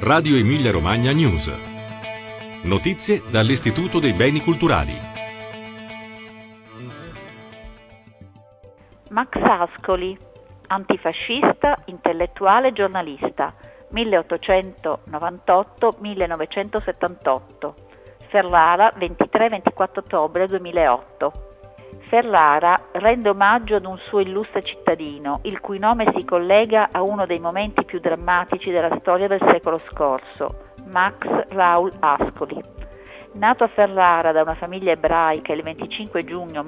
Radio Emilia Romagna News. Notizie dall'Istituto dei Beni Culturali. Max Ascoli, antifascista, intellettuale, giornalista, 1898-1978, Ferrara, 23-24 ottobre 2008. Ferrara rende omaggio ad un suo illustre cittadino, il cui nome si collega a uno dei momenti più drammatici della storia del secolo scorso, Max Raoul Ascoli. Nato a Ferrara da una famiglia ebraica il 25 giugno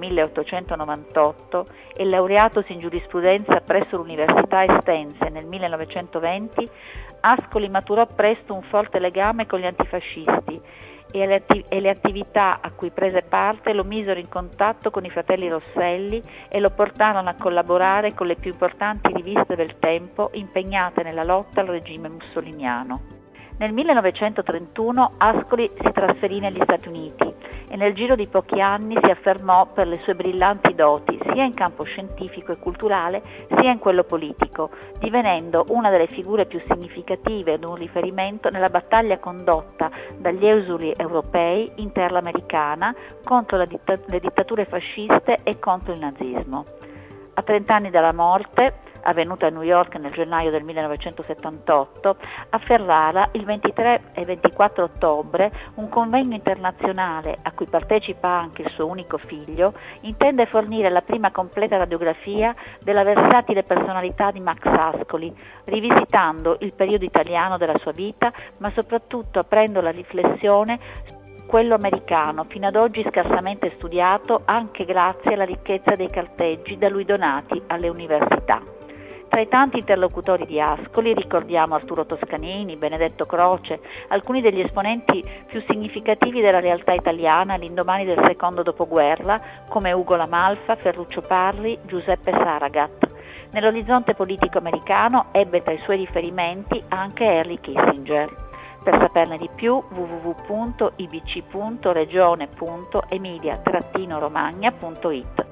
1898 e laureatosi in giurisprudenza presso l'Università Estense nel 1920, Ascoli maturò presto un forte legame con gli antifascisti e le attività a cui prese parte lo misero in contatto con i fratelli Rosselli e lo portarono a collaborare con le più importanti riviste del tempo impegnate nella lotta al regime mussoliniano. Nel 1931 Ascoli si trasferì negli Stati Uniti e nel giro di pochi anni si affermò per le sue brillanti doti sia in campo scientifico e culturale sia in quello politico, divenendo una delle figure più significative ed un riferimento nella battaglia condotta dagli esuli europei in terra americana contro le dittature fasciste e contro il nazismo. A 30 anni dalla morte, avvenuta a New York nel gennaio del 1978, a Ferrara il 23 e 24 ottobre un convegno internazionale a cui partecipa anche il suo unico figlio intende fornire la prima completa radiografia della versatile personalità di Max Ascoli, rivisitando il periodo italiano della sua vita, ma soprattutto aprendo la riflessione quello americano, fino ad oggi scarsamente studiato anche grazie alla ricchezza dei carteggi da lui donati alle università. Tra i tanti interlocutori di Ascoli ricordiamo Arturo Toscanini, Benedetto Croce, alcuni degli esponenti più significativi della realtà italiana all'indomani del secondo dopoguerra, come Ugo La Malfa, Ferruccio Parri, Giuseppe Saragat. Nell'orizzonte politico americano ebbe tra i suoi riferimenti anche Henry Kissinger. Per saperne di più www.ibc.regione.emilia-romagna.it